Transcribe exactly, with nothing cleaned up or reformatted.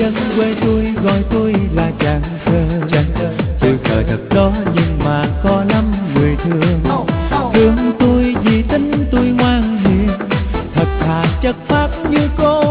dân quê tôi gọi tôi là chàng thơ. Chữ thơ thật đó nhưng mà có lắm người thương. Thương tôi vì tính tôi ngoan hiền, thật thà chất phác như cô